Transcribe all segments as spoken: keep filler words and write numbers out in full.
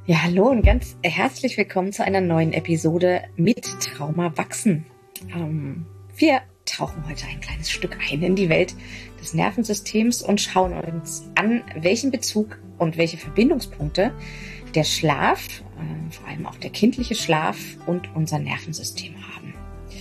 Ja, hallo und ganz herzlich willkommen zu einer neuen Episode mit Trauma wachsen. Ähm, wir tauchen heute ein kleines Stück ein in die Welt des Nervensystems und schauen uns an, welchen Bezug und welche Verbindungspunkte der Schlaf, äh, vor allem auch der kindliche Schlaf und unser Nervensystem haben.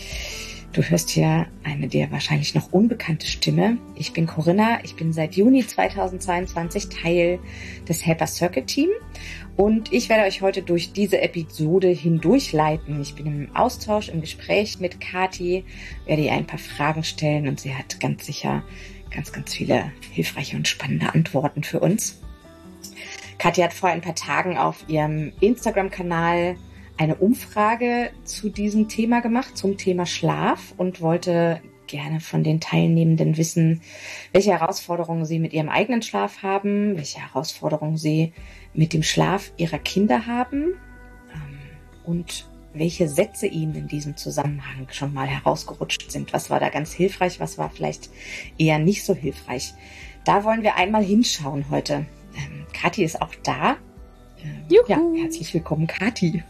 Du hörst hier eine dir wahrscheinlich noch unbekannte Stimme. Ich bin Corinna, ich bin seit Juni zweitausendzweiundzwanzig Teil des Helper Circle Team und ich werde euch heute durch diese Episode hindurchleiten. Ich bin im Austausch, im Gespräch mit Kathi, werde ihr ein paar Fragen stellen und sie hat ganz sicher ganz, ganz viele hilfreiche und spannende Antworten für uns. Kathi hat vor ein paar Tagen auf ihrem Instagram-Kanal eine Umfrage zu diesem Thema gemacht, zum Thema Schlaf, und wollte gerne von den Teilnehmenden wissen, welche Herausforderungen sie mit ihrem eigenen Schlaf haben, welche Herausforderungen sie mit dem Schlaf ihrer Kinder haben ähm, und welche Sätze ihnen in diesem Zusammenhang schon mal herausgerutscht sind. Was war da ganz hilfreich, was war vielleicht eher nicht so hilfreich. Da wollen wir einmal hinschauen heute. Ähm, Kathi ist auch da. Juhu. Ja, herzlich willkommen, Kathi.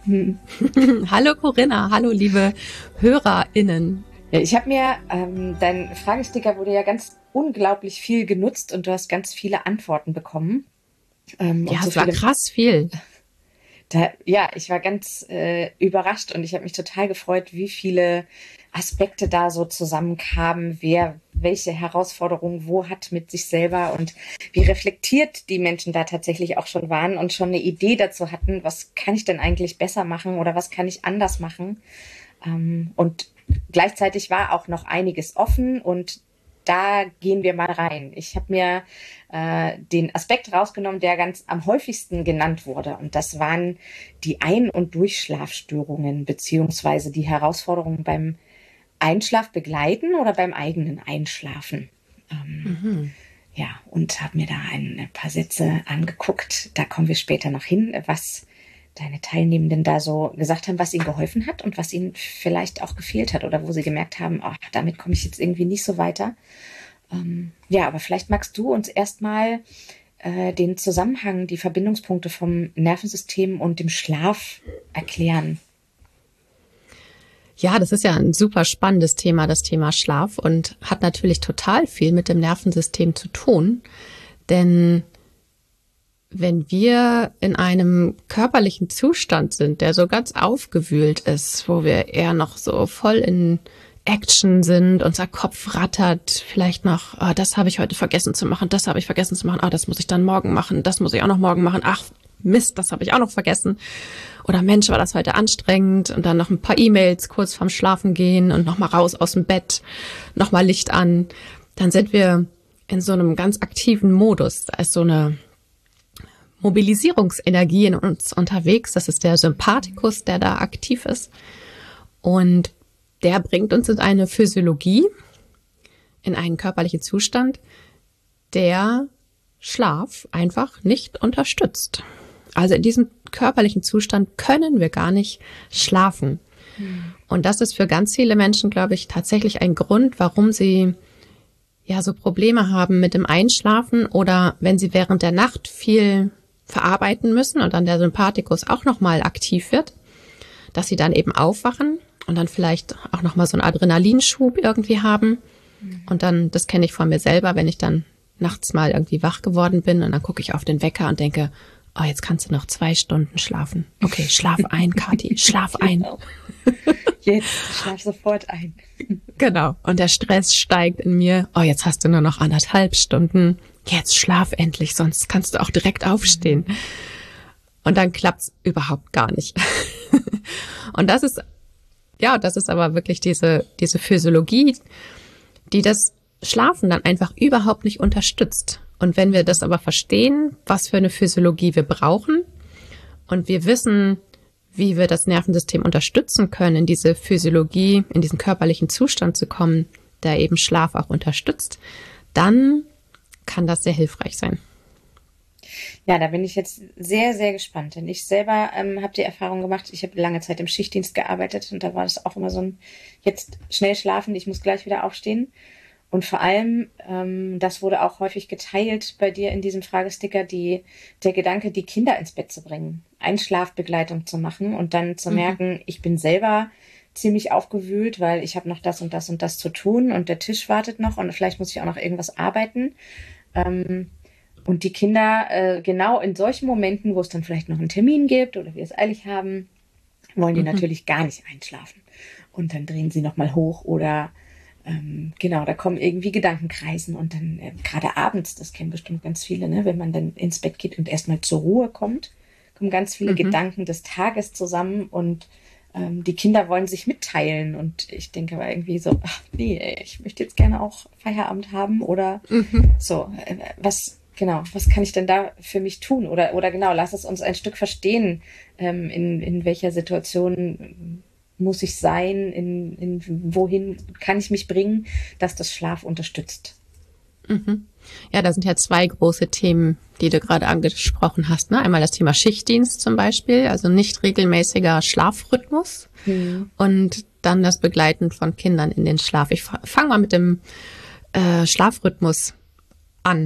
Hallo Corinna, hallo liebe HörerInnen. Ja, ich habe mir, ähm, dein Fragesticker wurde ja ganz unglaublich viel genutzt und du hast ganz viele Antworten bekommen. Ähm, ja, so es war viele, krass viel. Da, ja, ich war ganz äh, überrascht und ich habe mich total gefreut, wie viele Aspekte da so zusammenkamen, wer welche Herausforderungen wo hat mit sich selber und wie reflektiert die Menschen da tatsächlich auch schon waren und schon eine Idee dazu hatten, was kann ich denn eigentlich besser machen oder was kann ich anders machen. Und gleichzeitig war auch noch einiges offen und da gehen wir mal rein. Ich habe mir äh, den Aspekt rausgenommen, der ganz am häufigsten genannt wurde. Und das waren die Ein- und Durchschlafstörungen beziehungsweise die Herausforderungen beim Einschlaf begleiten oder beim eigenen Einschlafen. Ähm, mhm. Ja, und habe mir da ein paar Sätze angeguckt. Da kommen wir später noch hin, was deine Teilnehmenden da so gesagt haben, was ihnen geholfen hat und was ihnen vielleicht auch gefehlt hat oder wo sie gemerkt haben, ach, damit komme ich jetzt irgendwie nicht so weiter. Ähm, ja, aber vielleicht magst du uns erstmal äh, den Zusammenhang, die Verbindungspunkte vom Nervensystem und dem Schlaf erklären. Ja, das ist ja ein super spannendes Thema, das Thema Schlaf, und hat natürlich total viel mit dem Nervensystem zu tun. Denn wenn wir in einem körperlichen Zustand sind, der so ganz aufgewühlt ist, wo wir eher noch so voll in Action sind, unser Kopf rattert, vielleicht noch, oh, das habe ich heute vergessen zu machen, das habe ich vergessen zu machen, ah, das muss ich dann morgen machen, das muss ich auch noch morgen machen, ach Mist, das habe ich auch noch vergessen. Oder Mensch, war das heute anstrengend, und dann noch ein paar E-Mails kurz vorm Schlafen gehen und nochmal raus aus dem Bett, nochmal Licht an. Dann sind wir in so einem ganz aktiven Modus. Da ist so eine Mobilisierungsenergie in uns unterwegs. Das ist der Sympathikus, der da aktiv ist. Und der bringt uns in eine Physiologie, in einen körperlichen Zustand, der Schlaf einfach nicht unterstützt. Also in diesem körperlichen Zustand können wir gar nicht schlafen. Mhm. Und das ist für ganz viele Menschen, glaube ich, tatsächlich ein Grund, warum sie ja so Probleme haben mit dem Einschlafen oder wenn sie während der Nacht viel verarbeiten müssen und dann der Sympathikus auch nochmal aktiv wird, dass sie dann eben aufwachen und dann vielleicht auch nochmal so einen Adrenalinschub irgendwie haben. Mhm. Und dann, das kenne ich von mir selber, wenn ich dann nachts mal irgendwie wach geworden bin und dann gucke ich auf den Wecker und denke, oh, jetzt kannst du noch zwei Stunden schlafen. Okay, schlaf ein, Kathi, schlaf ein. Genau. Jetzt, schlaf sofort ein. Genau. Und der Stress steigt in mir. Oh, jetzt hast du nur noch anderthalb Stunden. Jetzt schlaf endlich, sonst kannst du auch direkt aufstehen. Und dann klappt's überhaupt gar nicht. Und das ist, ja, das ist aber wirklich diese, diese Physiologie, die das Schlafen dann einfach überhaupt nicht unterstützt. Und wenn wir das aber verstehen, was für eine Physiologie wir brauchen und wir wissen, wie wir das Nervensystem unterstützen können, in diese Physiologie, in diesen körperlichen Zustand zu kommen, der eben Schlaf auch unterstützt, dann kann das sehr hilfreich sein. Ja, da bin ich jetzt sehr, sehr gespannt, denn ich selber ähm, habe die Erfahrung gemacht, ich habe lange Zeit im Schichtdienst gearbeitet und da war das auch immer so ein, jetzt schnell schlafen, ich muss gleich wieder aufstehen. Und vor allem, ähm, das wurde auch häufig geteilt bei dir in diesem Fragesticker, die, der Gedanke, die Kinder ins Bett zu bringen, Einschlafbegleitung zu machen und dann zu Mhm. merken, ich bin selber ziemlich aufgewühlt, weil ich habe noch das und das und das zu tun und der Tisch wartet noch und vielleicht muss ich auch noch irgendwas arbeiten. Ähm, und die Kinder, äh, genau in solchen Momenten, wo es dann vielleicht noch einen Termin gibt oder wir es eilig haben, wollen die Mhm. natürlich gar nicht einschlafen. Und dann drehen sie nochmal hoch oder ähm, genau, da kommen irgendwie Gedankenkreisen und dann äh, gerade abends, das kennen bestimmt ganz viele, ne, wenn man dann ins Bett geht und erstmal zur Ruhe kommt, kommen ganz viele Mhm. Gedanken des Tages zusammen und ähm, die Kinder wollen sich mitteilen und ich denke aber irgendwie so, ach nee, ey, ich möchte jetzt gerne auch Feierabend haben oder Mhm. so, äh, was, genau, was kann ich denn da für mich tun? Oder, oder genau, lass es uns ein Stück verstehen, ähm, in, in welcher Situation muss ich sein, in, in wohin kann ich mich bringen, dass das Schlaf unterstützt. Mhm. Ja, da sind ja zwei große Themen, die du gerade angesprochen hast. Ne? Einmal das Thema Schichtdienst zum Beispiel, also nicht regelmäßiger Schlafrhythmus Hm. und dann das Begleiten von Kindern in den Schlaf. Ich fange mal mit dem äh, Schlafrhythmus an,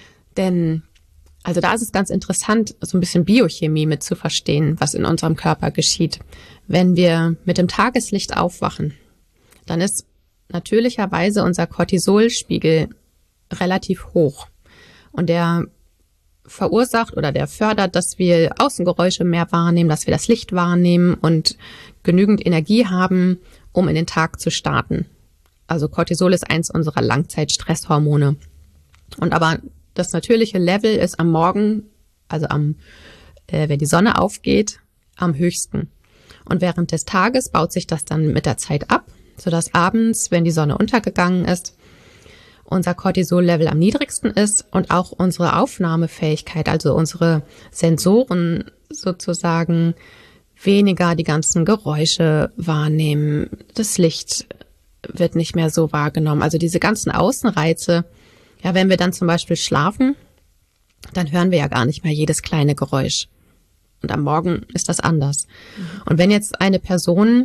denn also da ist es ganz interessant, so ein bisschen Biochemie mit zu verstehen, was in unserem Körper geschieht. Wenn wir mit dem Tageslicht aufwachen, dann ist natürlicherweise unser Cortisolspiegel relativ hoch. Und der verursacht oder der fördert, dass wir Außengeräusche mehr wahrnehmen, dass wir das Licht wahrnehmen und genügend Energie haben, um in den Tag zu starten. Also Cortisol ist eins unserer Langzeitstresshormone. Und aber das natürliche Level ist am Morgen, also am, äh, wenn die Sonne aufgeht, am höchsten. Und während des Tages baut sich das dann mit der Zeit ab, sodass abends, wenn die Sonne untergegangen ist, unser Cortisol-Level am niedrigsten ist und auch unsere Aufnahmefähigkeit, also unsere Sensoren sozusagen weniger die ganzen Geräusche wahrnehmen. Das Licht wird nicht mehr so wahrgenommen. Also diese ganzen Außenreize, ja, wenn wir dann zum Beispiel schlafen, dann hören wir ja gar nicht mehr jedes kleine Geräusch. Und am Morgen ist das anders. Mhm. Und wenn jetzt eine Person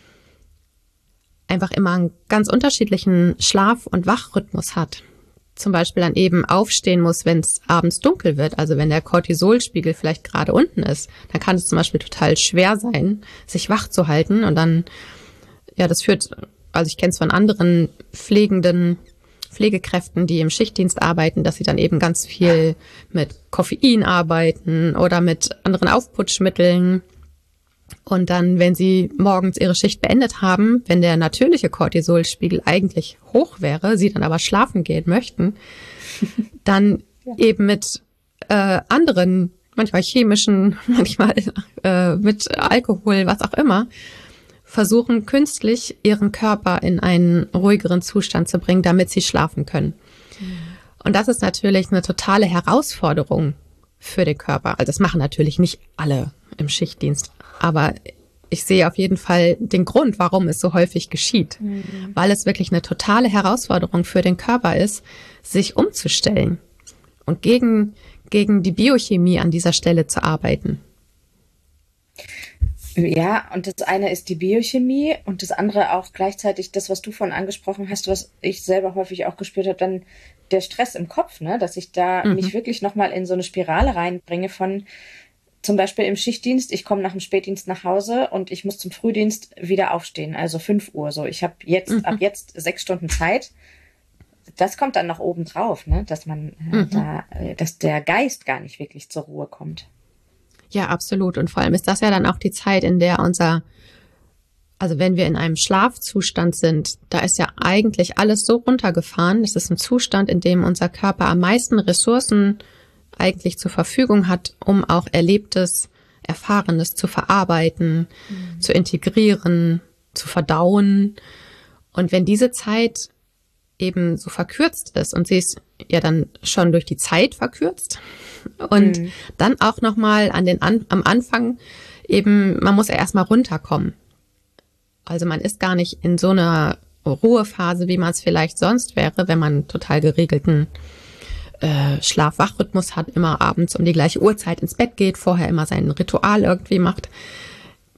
einfach immer einen ganz unterschiedlichen Schlaf- und Wachrhythmus hat, zum Beispiel dann eben aufstehen muss, wenn es abends dunkel wird, also wenn der Cortisolspiegel vielleicht gerade unten ist, dann kann es zum Beispiel total schwer sein, sich wach zu halten. Und dann, ja, das führt, also ich kenne es von anderen pflegenden Pflegekräften, die im Schichtdienst arbeiten, dass sie dann eben ganz viel mit Koffein arbeiten oder mit anderen Aufputschmitteln. Und dann, wenn sie morgens ihre Schicht beendet haben, wenn der natürliche Cortisolspiegel eigentlich hoch wäre, sie dann aber schlafen gehen möchten, dann ja. eben mit äh, anderen, manchmal chemischen, manchmal äh, mit Alkohol, was auch immer, versuchen künstlich ihren Körper in einen ruhigeren Zustand zu bringen, damit sie schlafen können. Mhm. Und das ist natürlich eine totale Herausforderung für den Körper. Also das machen natürlich nicht alle im Schichtdienst, aber ich sehe auf jeden Fall den Grund, warum es so häufig geschieht, mhm. weil es wirklich eine totale Herausforderung für den Körper ist, sich umzustellen und gegen, gegen die Biochemie an dieser Stelle zu arbeiten. Ja, und das eine ist die Biochemie und das andere auch gleichzeitig das, was du vorhin angesprochen hast, was ich selber häufig auch gespürt habe, dann der Stress im Kopf, ne, dass ich da mhm. mich wirklich nochmal in so eine Spirale reinbringe von zum Beispiel im Schichtdienst, ich komme nach dem Spätdienst nach Hause und ich muss zum Frühdienst wieder aufstehen, also fünf Uhr so. Ich habe jetzt mhm. ab jetzt sechs Stunden Zeit. Das kommt dann noch oben drauf, ne, dass man äh, mhm. da, äh, dass der Geist gar nicht wirklich zur Ruhe kommt. Ja, absolut. Und vor allem ist das ja dann auch die Zeit, in der unser, also wenn wir in einem Schlafzustand sind, da ist ja eigentlich alles so runtergefahren. Das ist ein Zustand, in dem unser Körper am meisten Ressourcen eigentlich zur Verfügung hat, um auch Erlebtes, Erfahrenes zu verarbeiten, mhm. zu integrieren, zu verdauen. Und wenn diese Zeit eben so verkürzt ist und sie ist ja dann schon durch die Zeit verkürzt und mhm. dann auch nochmal an den an, am Anfang eben, man muss ja erstmal runterkommen. Also man ist gar nicht in so einer Ruhephase, wie man es vielleicht sonst wäre, wenn man total geregelten äh, Schlaf-Wach-Rhythmus hat, immer abends um die gleiche Uhrzeit ins Bett geht, vorher immer sein Ritual irgendwie macht.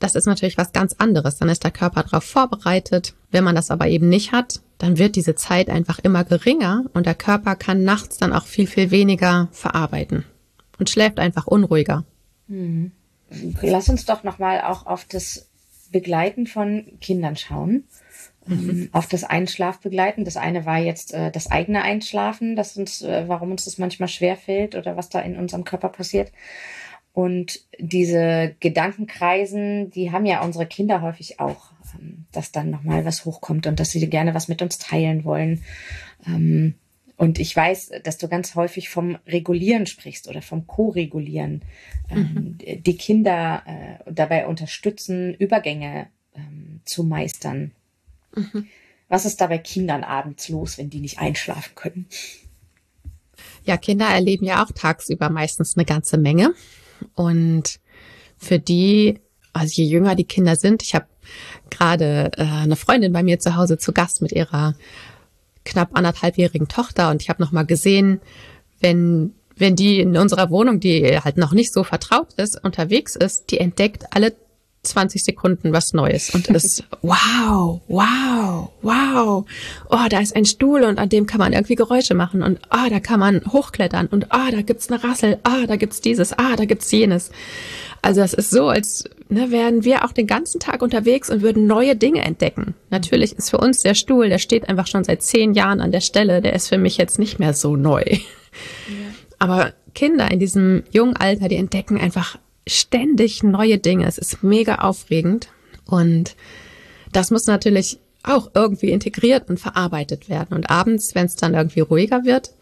das ist natürlich was ganz anderes. Dann ist der Körper darauf vorbereitet. Wenn man das aber eben nicht hat, dann wird diese Zeit einfach immer geringer und der Körper kann nachts dann auch viel, viel weniger verarbeiten und schläft einfach unruhiger. Hm. Lass uns doch nochmal auch auf das Begleiten von Kindern schauen. Mhm. Auf das Einschlafbegleiten. Das eine war jetzt äh, das eigene Einschlafen, das uns, äh, warum uns das manchmal schwerfällt oder was da in unserem Körper passiert. Und diese Gedankenkreisen, die haben ja unsere Kinder häufig auch, ähm, dass dann nochmal was hochkommt und dass sie gerne was mit uns teilen wollen. Ähm, und ich weiß, dass du ganz häufig vom Regulieren sprichst oder vom Co-Regulieren. Ähm, mhm. Die Kinder äh, dabei unterstützen, Übergänge ähm, zu meistern. Mhm. Was ist da bei Kindern abends los, wenn die nicht einschlafen können? Ja, Kinder erleben ja auch tagsüber meistens eine ganze Menge. Und für die, also je jünger die Kinder sind, ich habe gerade äh, eine Freundin bei mir zu Hause zu Gast mit ihrer knapp anderthalbjährigen Tochter und ich habe noch mal gesehen, wenn wenn die in unserer Wohnung, die halt noch nicht so vertraut ist, unterwegs ist, die entdeckt alle zwanzig Sekunden was Neues und ist wow, wow, wow. Oh, da ist ein Stuhl und an dem kann man irgendwie Geräusche machen und ah, da kann man hochklettern und ah, da gibt's eine Rassel, ah, da gibt's dieses, ah, da gibt's jenes. Also das ist so, als ne, wären wir auch den ganzen Tag unterwegs und würden neue Dinge entdecken. Natürlich ist für uns der Stuhl, der steht einfach schon seit zehn Jahren an der Stelle, der ist für mich jetzt nicht mehr so neu. Ja. Aber Kinder in diesem jungen Alter, die entdecken einfach ständig neue Dinge. Es ist mega aufregend und das muss natürlich auch irgendwie integriert und verarbeitet werden. Und abends, wenn es dann irgendwie ruhiger wird,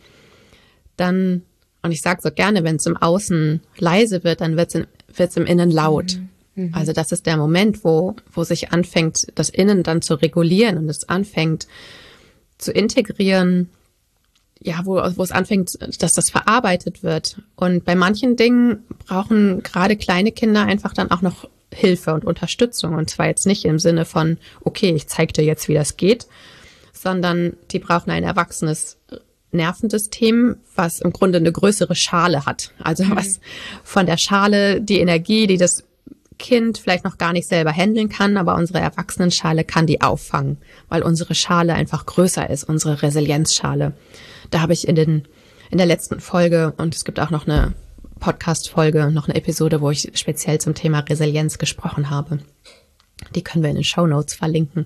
dann, und ich sage so gerne, wenn es im Außen leise wird, dann wird es wird's im Innen laut. Mhm. Also das ist der Moment, wo, wo sich anfängt, das Innen dann zu regulieren und es anfängt zu integrieren, ja, wo, wo es anfängt, dass das verarbeitet wird. Und bei manchen Dingen brauchen gerade kleine Kinder einfach dann auch noch Hilfe und Unterstützung. Und zwar jetzt nicht im Sinne von, okay, ich zeig dir jetzt, wie das geht, sondern die brauchen ein erwachsenes Nervensystem, was im Grunde eine größere Schale hat. Also mhm. was von der Schale die Energie, die das Kind vielleicht noch gar nicht selber handeln kann, aber unsere Erwachsenenschale kann die auffangen, weil unsere Schale einfach größer ist, unsere Resilienzschale. Da habe ich in den in der letzten Folge, und es gibt auch noch eine Podcast-Folge, noch eine Episode, wo ich speziell zum Thema Resilienz gesprochen habe. Die können wir in den Shownotes verlinken.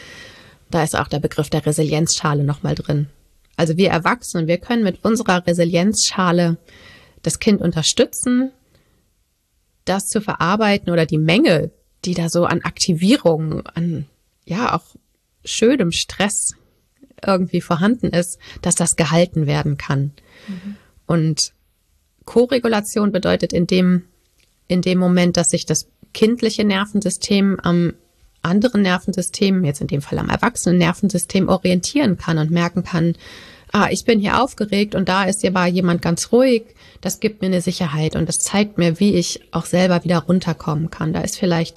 Da ist auch der Begriff der Resilienzschale nochmal drin. Also wir Erwachsenen, wir können mit unserer Resilienzschale das Kind unterstützen, das zu verarbeiten oder die Menge, die da so an Aktivierung, an ja auch schönem Stress irgendwie vorhanden ist, dass das gehalten werden kann. Mhm. Und Koregulation bedeutet in dem, in dem Moment, dass sich das kindliche Nervensystem am anderen Nervensystem, jetzt in dem Fall am erwachsenen Nervensystem, orientieren kann und merken kann, ah, ich bin hier aufgeregt und da ist hier war jemand ganz ruhig, das gibt mir eine Sicherheit und das zeigt mir, wie ich auch selber wieder runterkommen kann. Da ist vielleicht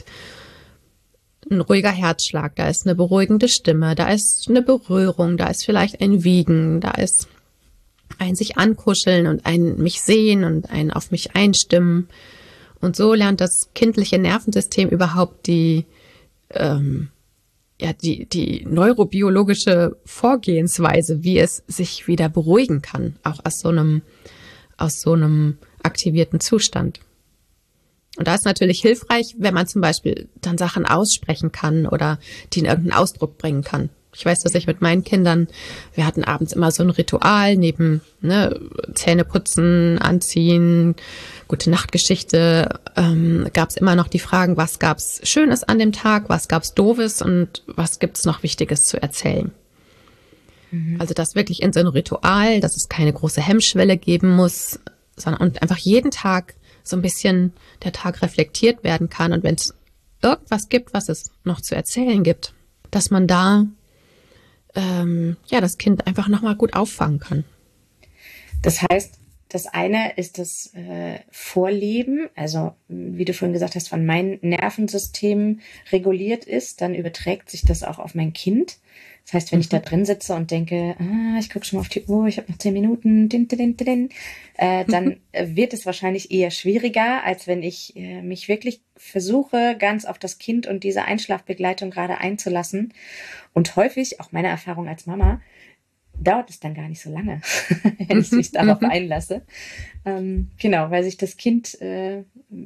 ein ruhiger Herzschlag, da ist eine beruhigende Stimme, da ist eine Berührung, da ist vielleicht ein Wiegen, da ist ein sich ankuscheln und ein mich sehen und ein auf mich einstimmen. Und so lernt das kindliche Nervensystem überhaupt die, ähm, ja, die, die neurobiologische Vorgehensweise, wie es sich wieder beruhigen kann, auch aus so einem, aus so einem aktivierten Zustand. Und da ist natürlich hilfreich, wenn man zum Beispiel dann Sachen aussprechen kann oder die in irgendeinen Ausdruck bringen kann. Ich weiß, dass ich mit meinen Kindern, wir hatten abends immer so ein Ritual neben ne, Zähne putzen, anziehen, gute Nachtgeschichte, ähm, gab es immer noch die Fragen, was gab's Schönes an dem Tag, was gab's Doofes und was gibt's noch Wichtiges zu erzählen. Mhm. Also das wirklich in so ein Ritual, dass es keine große Hemmschwelle geben muss, sondern und einfach jeden Tag so ein bisschen der Tag reflektiert werden kann. Und wenn es irgendwas gibt, was es noch zu erzählen gibt, dass man da ähm, ja das Kind einfach nochmal gut auffangen kann. Das heißt, das eine ist das äh, Vorleben, also wie du vorhin gesagt hast, wann mein Nervensystem reguliert ist, dann überträgt sich das auch auf mein Kind. Das heißt, wenn mhm. ich da drin sitze und denke, ah, ich gucke schon mal auf die Uhr, ich habe noch zehn Minuten, din, din, din, din, äh, dann mhm. wird es wahrscheinlich eher schwieriger, als wenn ich äh, mich wirklich versuche, ganz auf das Kind und diese Einschlafbegleitung gerade einzulassen. Und häufig, auch meine Erfahrung als Mama, dauert es dann gar nicht so lange, wenn ich mich darauf einlasse. Ähm, genau, weil sich das Kind äh,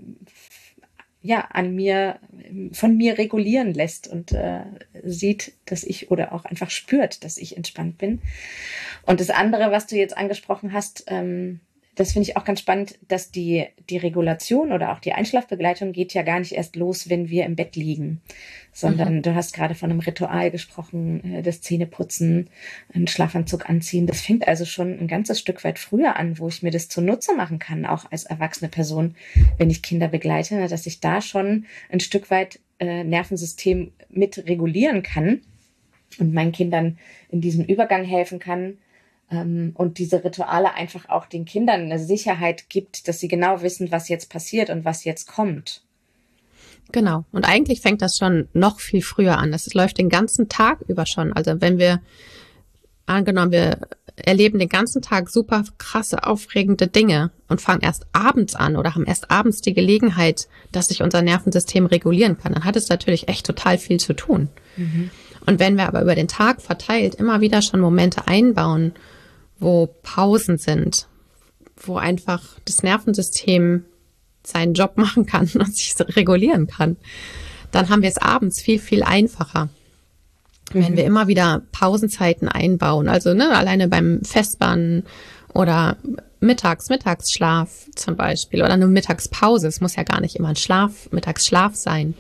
ja an mir, von mir regulieren lässt und äh, sieht, dass ich oder auch einfach spürt, dass ich entspannt bin. Und das andere, was du jetzt angesprochen hast, ähm, das finde ich auch ganz spannend, dass die, die Regulation oder auch die Einschlafbegleitung geht ja gar nicht erst los, wenn wir im Bett liegen, sondern mhm. du hast gerade von einem Ritual gesprochen, das Zähneputzen, einen Schlafanzug anziehen. Das fängt also schon ein ganzes Stück weit früher an, wo ich mir das zunutze machen kann, auch als erwachsene Person, wenn ich Kinder begleite, dass ich da schon ein Stück weit äh, Nervensystem mit regulieren kann und meinen Kindern in diesem Übergang helfen kann. Und diese Rituale einfach auch den Kindern eine Sicherheit gibt, dass sie genau wissen, was jetzt passiert und was jetzt kommt. Genau. Und eigentlich fängt das schon noch viel früher an. Das läuft den ganzen Tag über schon. Also wenn wir, angenommen, wir erleben den ganzen Tag super krasse, aufregende Dinge und fangen erst abends an oder haben erst abends die Gelegenheit, dass sich unser Nervensystem regulieren kann, dann hat es natürlich echt total viel zu tun. Mhm. Und wenn wir aber über den Tag verteilt immer wieder schon Momente einbauen, wo Pausen sind, wo einfach das Nervensystem seinen Job machen kann und sich regulieren kann, dann haben wir es abends viel, viel einfacher. Mhm. Wenn wir immer wieder Pausenzeiten einbauen, also ne, alleine beim Festbannen oder mittags, Mittagsschlaf zum Beispiel oder eine Mittagspause, es muss ja gar nicht immer ein Schlaf, Mittagsschlaf sein,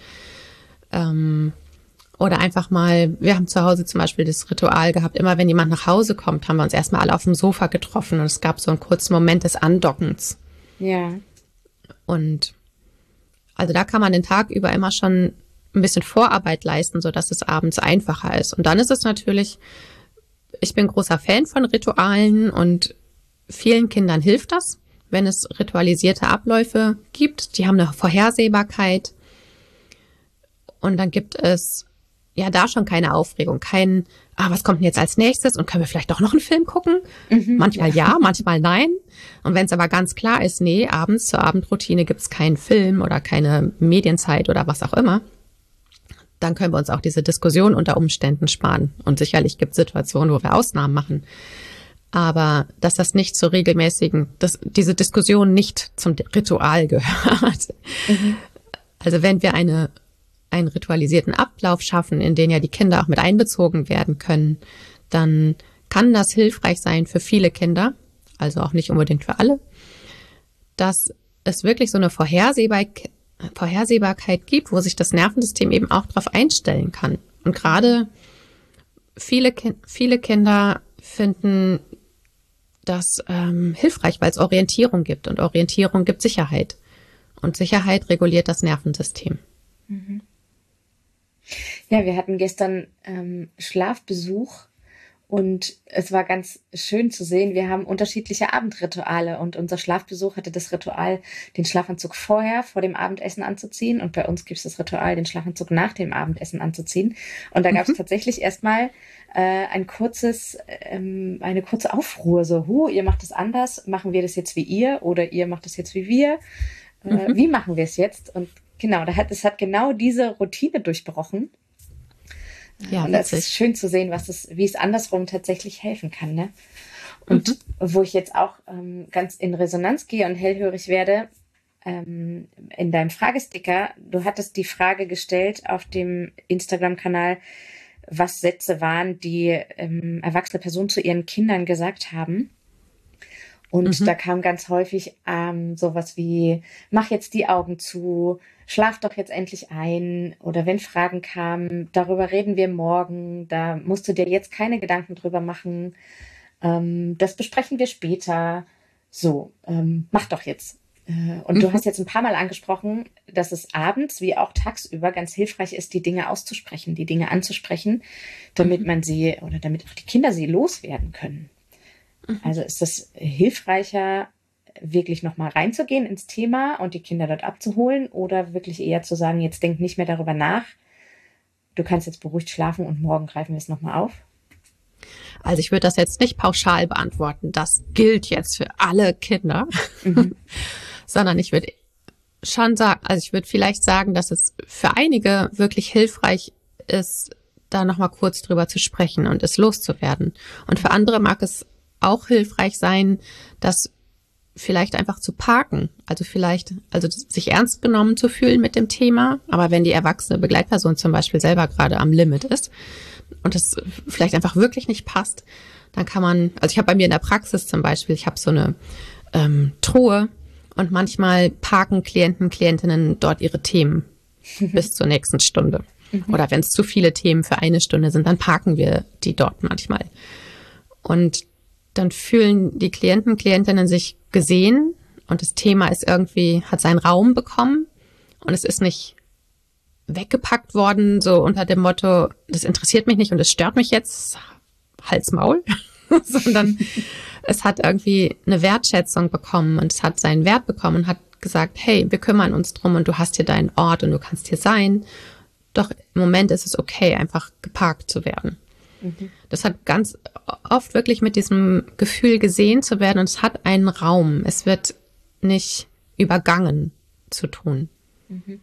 ähm, oder einfach mal, wir haben zu Hause zum Beispiel das Ritual gehabt, immer wenn jemand nach Hause kommt, haben wir uns erstmal alle auf dem Sofa getroffen und es gab so einen kurzen Moment des Andockens. Ja. Und also da kann man den Tag über immer schon ein bisschen Vorarbeit leisten, sodass es abends einfacher ist. Und dann ist es natürlich, ich bin großer Fan von Ritualen und vielen Kindern hilft das, wenn es ritualisierte Abläufe gibt. Die haben eine Vorhersehbarkeit und dann gibt es ja da schon keine Aufregung, kein, ah, was kommt denn jetzt als nächstes und können wir vielleicht doch noch einen Film gucken? Mhm, manchmal ja. ja, manchmal nein. Und wenn es aber ganz klar ist, nee, abends zur Abendroutine gibt es keinen Film oder keine Medienzeit oder was auch immer, dann können wir uns auch diese Diskussion unter Umständen sparen. Und sicherlich gibt es Situationen, wo wir Ausnahmen machen. Aber dass das nicht zur regelmäßigen, dass diese Diskussion nicht zum Ritual gehört. Mhm. Also wenn wir eine einen ritualisierten Ablauf schaffen, in den ja die Kinder auch mit einbezogen werden können, dann kann das hilfreich sein für viele Kinder, also auch nicht unbedingt für alle, dass es wirklich so eine Vorhersehbarkeit, Vorhersehbarkeit gibt, wo sich das Nervensystem eben auch darauf einstellen kann. Und gerade viele, viele Kinder finden das ähm, hilfreich, weil es Orientierung gibt und Orientierung gibt Sicherheit. Und Sicherheit reguliert das Nervensystem. Mhm. Ja, wir hatten gestern ähm, Schlafbesuch und es war ganz schön zu sehen, wir haben unterschiedliche Abendrituale und unser Schlafbesuch hatte das Ritual, den Schlafanzug vorher, vor dem Abendessen anzuziehen und bei uns gibt es das Ritual, den Schlafanzug nach dem Abendessen anzuziehen und da gab es mhm. tatsächlich erstmal äh, ein kurzes, ähm, eine kurze Aufruhr, so, hu, ihr macht es anders, machen wir das jetzt wie ihr oder ihr macht es jetzt wie wir, äh, mhm. wie machen wir es jetzt? Und genau, da hat, es hat genau diese Routine durchbrochen. Ja, und es ist schön zu sehen, was es, wie es andersrum tatsächlich helfen kann, ne? Und mhm. wo ich jetzt auch ähm, ganz in Resonanz gehe und hellhörig werde, ähm, in deinem Fragesticker, du hattest die Frage gestellt auf dem Instagram-Kanal, was Sätze waren, die ähm, erwachsene Personen zu ihren Kindern gesagt haben. Und mhm. da kam ganz häufig ähm, sowas wie, mach jetzt die Augen zu, schlaf doch jetzt endlich ein. Oder wenn Fragen kamen, darüber reden wir morgen, da musst du dir jetzt keine Gedanken drüber machen. Ähm, das besprechen wir später. So, ähm, mach doch jetzt. Äh, und mhm. du hast jetzt ein paar Mal angesprochen, dass es abends wie auch tagsüber ganz hilfreich ist, die Dinge auszusprechen, die Dinge anzusprechen, damit mhm. man sie oder damit auch die Kinder sie loswerden können. Also ist es hilfreicher, wirklich nochmal reinzugehen ins Thema und die Kinder dort abzuholen oder wirklich eher zu sagen, jetzt denk nicht mehr darüber nach, du kannst jetzt beruhigt schlafen und morgen greifen wir es nochmal auf? Also ich würde das jetzt nicht pauschal beantworten, das gilt jetzt für alle Kinder, mhm. sondern ich würde schon sagen, also ich würde vielleicht sagen, dass es für einige wirklich hilfreich ist, da nochmal kurz drüber zu sprechen und es loszuwerden. Und für andere mag es auch hilfreich sein, das vielleicht einfach zu parken. Also vielleicht, also sich ernst genommen zu fühlen mit dem Thema. Aber wenn die erwachsene Begleitperson zum Beispiel selber gerade am Limit ist und es vielleicht einfach wirklich nicht passt, dann kann man, also ich habe bei mir in der Praxis zum Beispiel, ich habe so eine ähm, Truhe und manchmal parken Klienten, Klientinnen dort ihre Themen bis zur nächsten Stunde. Mhm. Oder wenn es zu viele Themen für eine Stunde sind, dann parken wir die dort manchmal. Und dann fühlen die Klienten, Klientinnen sich gesehen und das Thema ist irgendwie, hat seinen Raum bekommen und es ist nicht weggepackt worden, so unter dem Motto, das interessiert mich nicht und es stört mich jetzt, Hals, Maul, sondern es hat irgendwie eine Wertschätzung bekommen und es hat seinen Wert bekommen und hat gesagt, hey, wir kümmern uns drum und du hast hier deinen Ort und du kannst hier sein. Doch im Moment ist es okay, einfach geparkt zu werden. Mhm. Das hat ganz oft wirklich mit diesem Gefühl gesehen zu werden und es hat einen Raum. Es wird nicht übergangen zu tun. Mhm.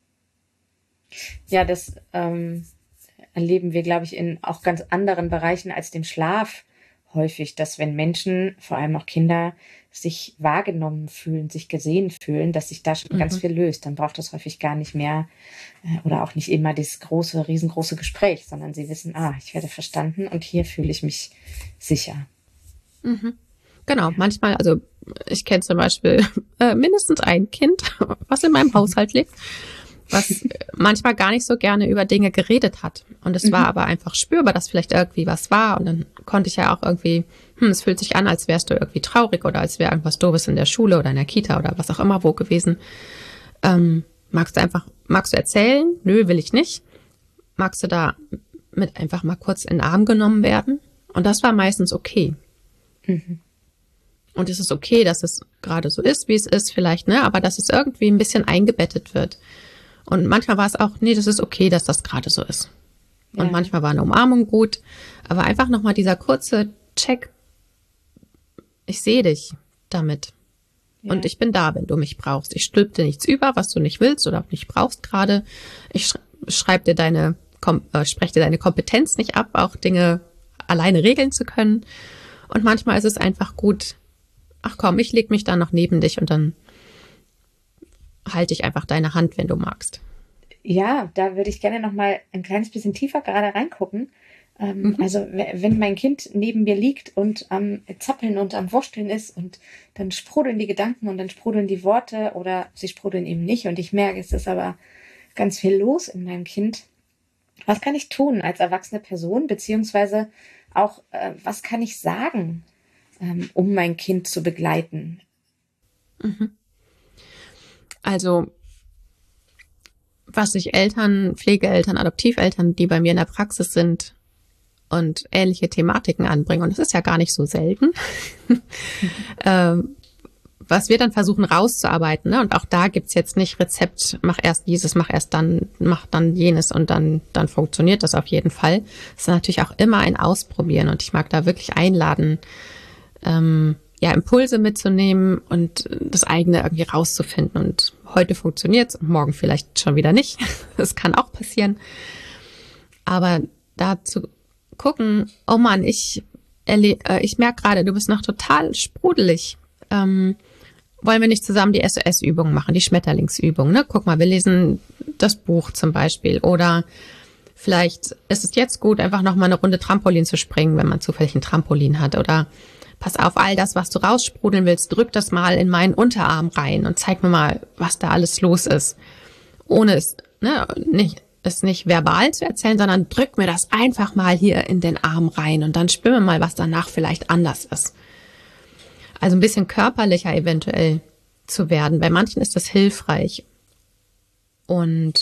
Ja, das ähm, erleben wir, glaube ich, in auch ganz anderen Bereichen als dem Schlaf häufig, dass wenn Menschen, vor allem auch Kinder, sich wahrgenommen fühlen, sich gesehen fühlen, dass sich da schon mhm. ganz viel löst. Dann braucht es häufig gar nicht mehr äh, oder auch nicht immer dieses große, riesengroße Gespräch, sondern sie wissen, ah, ich werde verstanden und hier fühle ich mich sicher. Mhm. Genau, manchmal, also ich kenne zum Beispiel äh, mindestens ein Kind, was in meinem Haushalt lebt, was manchmal gar nicht so gerne über Dinge geredet hat. Und es mhm. war aber einfach spürbar, dass vielleicht irgendwie was war. Und dann konnte ich ja auch irgendwie, hm, es fühlt sich an, als wärst du irgendwie traurig oder als wäre irgendwas Doofes in der Schule oder in der Kita oder was auch immer wo gewesen. Ähm, magst du einfach, magst du erzählen? Nö, will ich nicht. Magst du da mit einfach mal kurz in den Arm genommen werden? Und das war meistens okay. Mhm. Und es ist okay, dass es gerade so ist, wie es ist vielleicht, ne? Aber dass es irgendwie ein bisschen eingebettet wird. Und manchmal war es auch, nee, das ist okay, dass das gerade so ist. Und ja. manchmal war eine Umarmung gut. Aber einfach nochmal dieser kurze Check. Ich sehe dich damit. Ja. Und ich bin da, wenn du mich brauchst. Ich stülp dir nichts über, was du nicht willst oder nicht brauchst gerade. Ich sch- schreib dir deine, kom- äh, spreche dir deine Kompetenz nicht ab, auch Dinge alleine regeln zu können. Und manchmal ist es einfach gut, ach komm, ich leg mich da noch neben dich und dann halte ich einfach deine Hand, wenn du magst. Ja, da würde ich gerne noch mal ein kleines bisschen tiefer gerade reingucken. Ähm, mhm. Also wenn mein Kind neben mir liegt und am Zappeln und am Wursteln ist und dann sprudeln die Gedanken und dann sprudeln die Worte oder sie sprudeln eben nicht und ich merke, es ist aber ganz viel los in meinem Kind. Was kann ich tun als erwachsene Person, beziehungsweise auch, äh, was kann ich sagen, ähm, um mein Kind zu begleiten? Mhm. Also, was sich Eltern, Pflegeeltern, Adoptiveltern, die bei mir in der Praxis sind und ähnliche Thematiken anbringen, und das ist ja gar nicht so selten, mhm. ähm, was wir dann versuchen rauszuarbeiten, ne? Und auch da gibt's jetzt nicht Rezept, mach erst dieses, mach erst dann, mach dann jenes und dann, dann funktioniert das auf jeden Fall. Es ist natürlich auch immer ein Ausprobieren und ich mag da wirklich einladen, ähm, ja, Impulse mitzunehmen und das eigene irgendwie rauszufinden. Und heute funktioniert's und morgen vielleicht schon wieder nicht. Das kann auch passieren. Aber da zu gucken, oh Mann, ich, erle- äh, ich merke gerade, du bist noch total sprudelig. Ähm, wollen wir nicht zusammen die S O S-Übung machen, die Schmetterlingsübung, ne? Guck mal, wir lesen das Buch zum Beispiel. Oder vielleicht ist es jetzt gut, einfach noch mal eine Runde Trampolin zu springen, wenn man zufällig ein Trampolin hat. Oder pass auf, all das, was du raussprudeln willst, drück das mal in meinen Unterarm rein und zeig mir mal, was da alles los ist. Ohne es, ne, nicht, es nicht verbal zu erzählen, sondern drück mir das einfach mal hier in den Arm rein und dann spür mir mal, was danach vielleicht anders ist. Also ein bisschen körperlicher eventuell zu werden. Bei manchen ist das hilfreich. Und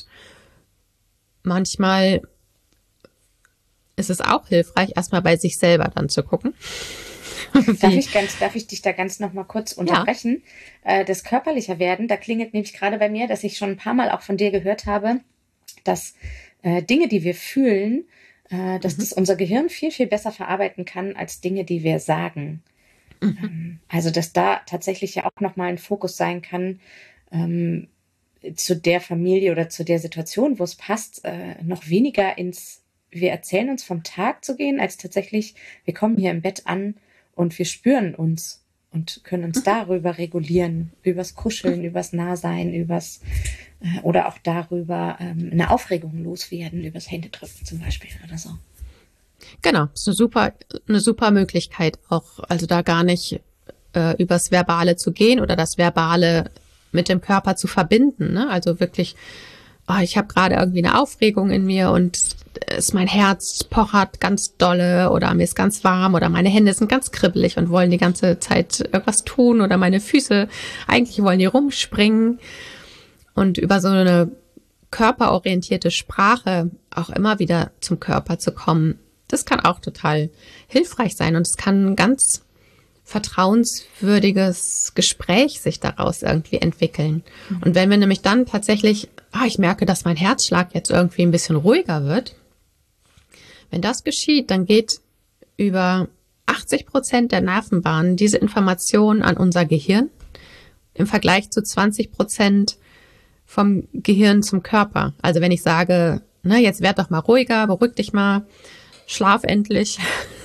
manchmal ist es auch hilfreich, erstmal bei sich selber dann zu gucken. Darf ich, ganz, darf ich dich da ganz noch mal kurz unterbrechen? Ja. Das körperlicher werden, da klingelt nämlich gerade bei mir, dass ich schon ein paar Mal auch von dir gehört habe, dass äh, Dinge, die wir fühlen, äh, dass mhm. das unser Gehirn viel, viel besser verarbeiten kann als Dinge, die wir sagen. Mhm. Ähm, also, dass da tatsächlich ja auch noch mal ein Fokus sein kann, ähm, zu der Familie oder zu der Situation, wo es passt, äh, noch weniger ins wir erzählen uns vom Tag zu gehen, als tatsächlich, wir kommen hier im Bett an und wir spüren uns und können uns mhm. darüber regulieren, übers Kuscheln, übers Nahsein, übers äh, oder auch darüber ähm, eine Aufregung loswerden, übers Händedrücken zum Beispiel oder so. Genau, das ist eine super, eine super Möglichkeit auch, also da gar nicht äh, übers Verbale zu gehen oder das Verbale mit dem Körper zu verbinden, ne? Also wirklich, oh, ich habe gerade irgendwie eine Aufregung in mir und ist mein Herz pochert ganz dolle oder mir ist ganz warm oder meine Hände sind ganz kribbelig und wollen die ganze Zeit irgendwas tun oder meine Füße, eigentlich wollen die rumspringen. Und über so eine körperorientierte Sprache auch immer wieder zum Körper zu kommen, das kann auch total hilfreich sein und es kann ein ganz vertrauenswürdiges Gespräch sich daraus irgendwie entwickeln. Mhm. Und wenn wir nämlich dann tatsächlich, ah, ich merke, dass mein Herzschlag jetzt irgendwie ein bisschen ruhiger wird, wenn das geschieht, dann geht über achtzig Prozent der Nervenbahnen diese Information an unser Gehirn im Vergleich zu zwanzig Prozent vom Gehirn zum Körper. Also wenn ich sage, ne, jetzt werd doch mal ruhiger, beruhig dich mal, schlaf endlich.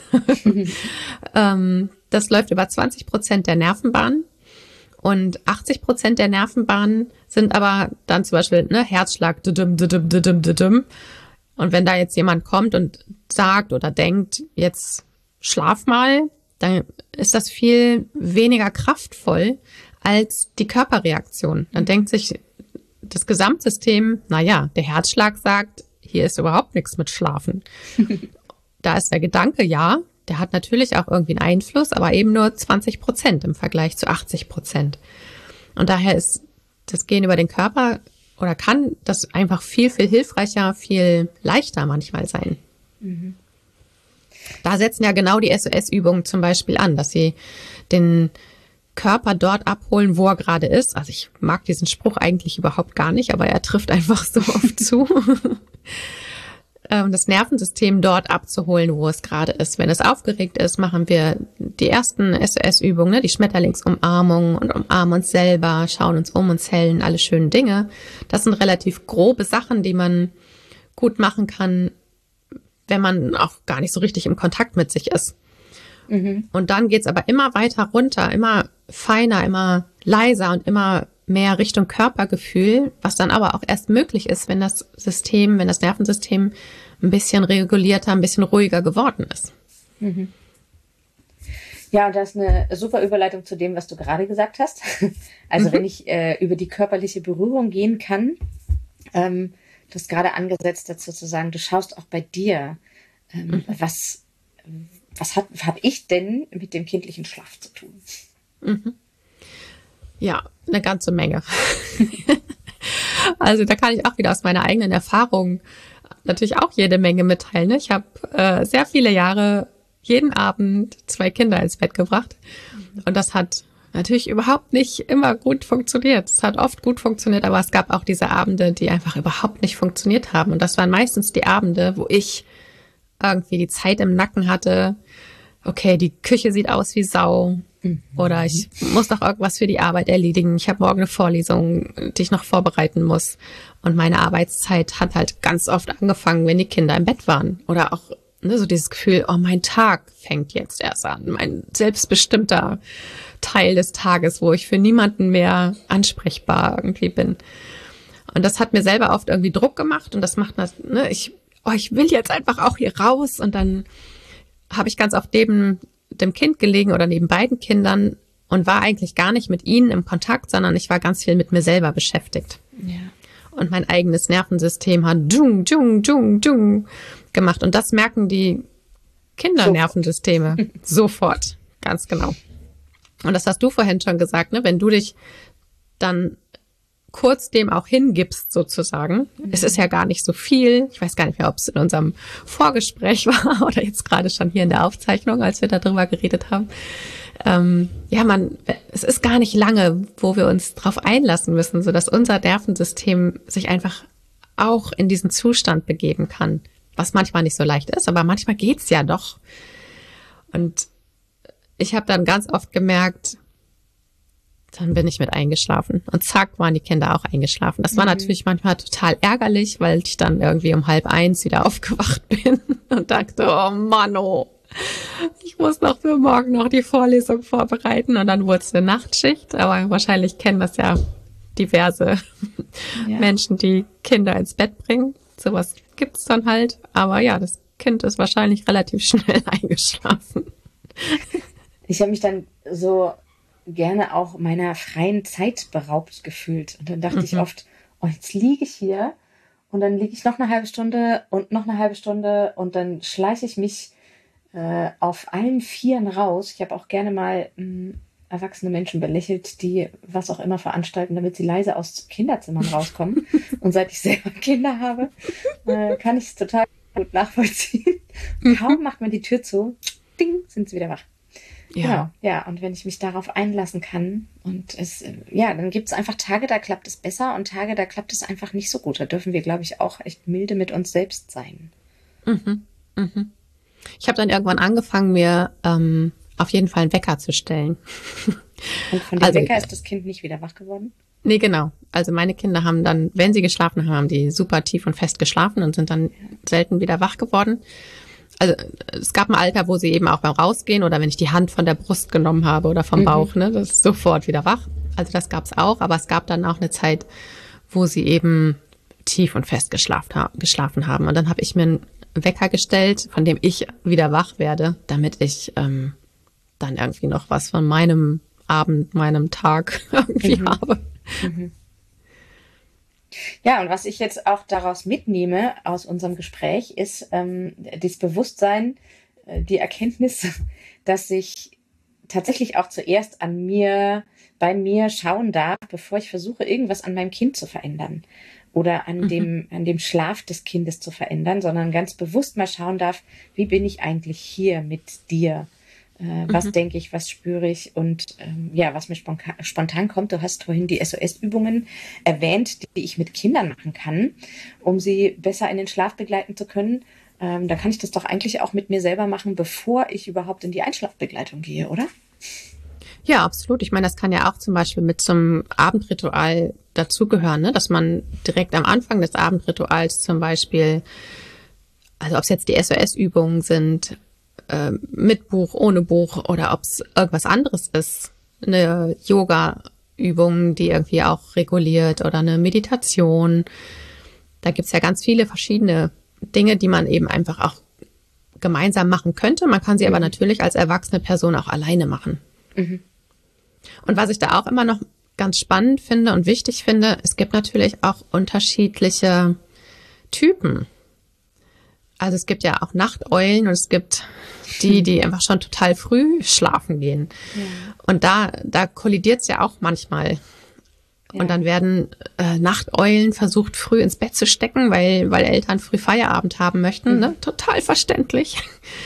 ähm, das läuft über zwanzig Prozent der Nervenbahnen und achtzig Prozent der Nervenbahnen sind aber dann zum Beispiel ne, Herzschlag, dudum, dudum, dudum, dudum. Und wenn da jetzt jemand kommt und sagt oder denkt, jetzt schlaf mal, dann ist das viel weniger kraftvoll als die Körperreaktion. Dann denkt sich das Gesamtsystem, naja, der Herzschlag sagt, hier ist überhaupt nichts mit Schlafen. Da ist der Gedanke, ja, der hat natürlich auch irgendwie einen Einfluss, aber eben nur zwanzig Prozent im Vergleich zu achtzig Prozent. Und daher ist das Gehen über den Körper oder kann das einfach viel, viel hilfreicher, viel leichter manchmal sein. Mhm. Da setzen ja genau die S O S-Übungen zum Beispiel an, dass sie den Körper dort abholen, wo er gerade ist. Also ich mag diesen Spruch eigentlich überhaupt gar nicht, aber er trifft einfach so oft zu. Das Nervensystem dort abzuholen, wo es gerade ist. Wenn es aufgeregt ist, machen wir die ersten S O S-Übungen, ne? Die Schmetterlingsumarmung und umarmen uns selber, schauen uns um, uns hellen, alle schönen Dinge. Das sind relativ grobe Sachen, die man gut machen kann, wenn man auch gar nicht so richtig im Kontakt mit sich ist. Mhm. Und dann geht's aber immer weiter runter, immer feiner, immer leiser und immer mehr Richtung Körpergefühl, was dann aber auch erst möglich ist, wenn das System, wenn das Nervensystem ein bisschen regulierter, ein bisschen ruhiger geworden ist. Mhm. Ja, und das ist eine super Überleitung zu dem, was du gerade gesagt hast. Also mhm. wenn ich äh, über die körperliche Berührung gehen kann, ähm, du hast gerade angesetzt dazu zu sagen, du schaust auch bei dir, ähm, mhm. was, was hat, habe ich denn mit dem kindlichen Schlaf zu tun? Mhm. Ja, eine ganze Menge. Also da kann ich auch wieder aus meiner eigenen Erfahrung natürlich auch jede Menge mitteilen. Ne? Ich habe äh, sehr viele Jahre jeden Abend zwei Kinder ins Bett gebracht und das hat natürlich überhaupt nicht immer gut funktioniert. Es hat oft gut funktioniert, aber es gab auch diese Abende, die einfach überhaupt nicht funktioniert haben. Und das waren meistens die Abende, wo ich irgendwie die Zeit im Nacken hatte. Okay, die Küche sieht aus wie Sau. Oder ich muss noch irgendwas für die Arbeit erledigen. Ich habe morgen eine Vorlesung, die ich noch vorbereiten muss. Und meine Arbeitszeit hat halt ganz oft angefangen, wenn die Kinder im Bett waren. Oder auch ne, so dieses Gefühl, oh, mein Tag fängt jetzt erst an. Mein selbstbestimmter Teil des Tages, wo ich für niemanden mehr ansprechbar irgendwie bin. Und das hat mir selber oft irgendwie Druck gemacht. Und das macht, ne, ich, oh, ich will jetzt einfach auch hier raus. Und dann habe ich ganz oft neben dem Kind gelegen oder neben beiden Kindern und war eigentlich gar nicht mit ihnen im Kontakt, sondern ich war ganz viel mit mir selber beschäftigt. Ja. Und mein eigenes Nervensystem hat dschung, dschung, dschung, dschung gemacht. Und das merken die Kindernervensysteme sofort. sofort, ganz genau. Und das hast du vorhin schon gesagt, ne? Wenn du dich dann kurz dem auch hingibst sozusagen. Mhm. Es ist ja gar nicht so viel. Ich weiß gar nicht mehr, ob es in unserem Vorgespräch war oder jetzt gerade schon hier in der Aufzeichnung, als wir darüber geredet haben. Ähm, ja, man, es ist gar nicht lange, wo wir uns drauf einlassen müssen, sodass unser Nervensystem sich einfach auch in diesen Zustand begeben kann, was manchmal nicht so leicht ist, aber manchmal geht's ja doch. Und ich habe dann ganz oft gemerkt, dann bin ich mit eingeschlafen. Und zack, waren die Kinder auch eingeschlafen. Das war mhm. natürlich manchmal total ärgerlich, weil ich dann irgendwie um halb eins wieder aufgewacht bin und dachte, oh Mann, oh, ich muss noch für morgen noch die Vorlesung vorbereiten. Und dann wurde es eine Nachtschicht. Aber wahrscheinlich kennen das ja diverse ja. Menschen, die Kinder ins Bett bringen. Sowas gibt's dann halt. Aber ja, das Kind ist wahrscheinlich relativ schnell eingeschlafen. Ich habe mich dann so gerne auch meiner freien Zeit beraubt gefühlt. Und dann dachte mhm. ich oft, oh, jetzt liege ich hier und dann liege ich noch eine halbe Stunde und noch eine halbe Stunde und dann schleiche ich mich äh, auf allen Vieren raus. Ich habe auch gerne mal mh, erwachsene Menschen belächelt, die was auch immer veranstalten, damit sie leise aus Kinderzimmern rauskommen. Und seit ich selber Kinder habe, äh, kann ich es total gut nachvollziehen. Kaum macht man die Tür zu, ding, sind sie wieder wach. Ja. Genau, ja, und wenn ich mich darauf einlassen kann und es, ja, dann gibt es einfach Tage, da klappt es besser und Tage, da klappt es einfach nicht so gut. Da dürfen wir, glaube ich, auch echt milde mit uns selbst sein. Mhm, mhm. Ich habe dann irgendwann angefangen, mir ähm, auf jeden Fall einen Wecker zu stellen. Und von dem also, Wecker ist das Kind nicht wieder wach geworden? Nee, genau. Also meine Kinder haben dann, wenn sie geschlafen haben, haben die super tief und fest geschlafen und sind dann ja. selten wieder wach geworden. Also es gab ein Alter, wo sie eben auch beim Rausgehen oder wenn ich die Hand von der Brust genommen habe oder vom mhm. Bauch, ne, das ist sofort wieder wach. Also das gab's auch, aber es gab dann auch eine Zeit, wo sie eben tief und fest geschlafen, geschlafen haben. Und dann habe ich mir einen Wecker gestellt, von dem ich wieder wach werde, damit ich ähm, dann irgendwie noch was von meinem Abend, meinem Tag irgendwie mhm. habe. Mhm. Ja, und was ich jetzt auch daraus mitnehme aus unserem Gespräch, ist ähm, das Bewusstsein, äh, die Erkenntnis, dass ich tatsächlich auch zuerst an mir, bei mir schauen darf, bevor ich versuche, irgendwas an meinem Kind zu verändern oder an mhm. dem, an dem Schlaf des Kindes zu verändern, sondern ganz bewusst mal schauen darf, wie bin ich eigentlich hier mit dir? Äh, was mhm. denke ich, was spüre ich und ähm, ja, was mir spontan, spontan kommt. Du hast vorhin die S O S-Übungen erwähnt, die ich mit Kindern machen kann, um sie besser in den Schlaf begleiten zu können. Ähm, da kann ich das doch eigentlich auch mit mir selber machen, bevor ich überhaupt in die Einschlafbegleitung gehe, oder? Ja, absolut. Ich meine, das kann ja auch zum Beispiel mit zum Abendritual dazugehören, ne? Dass man direkt am Anfang des Abendrituals zum Beispiel, also ob es jetzt die S O S-Übungen sind, mit Buch, ohne Buch oder ob es irgendwas anderes ist, eine Yoga-Übung, die irgendwie auch reguliert oder eine Meditation. Da gibt's ja ganz viele verschiedene Dinge, die man eben einfach auch gemeinsam machen könnte. Man kann sie mhm. aber natürlich als erwachsene Person auch alleine machen. Mhm. Und was ich da auch immer noch ganz spannend finde und wichtig finde, es gibt natürlich auch unterschiedliche Typen. Also es gibt ja auch Nachteulen und es gibt die, die einfach schon total früh schlafen gehen. Ja. Und da, da kollidiert es ja auch manchmal. Ja. Und dann werden äh, Nachteulen versucht, früh ins Bett zu stecken, weil, weil Eltern früh Feierabend haben möchten. Mhm. Ne? Total verständlich.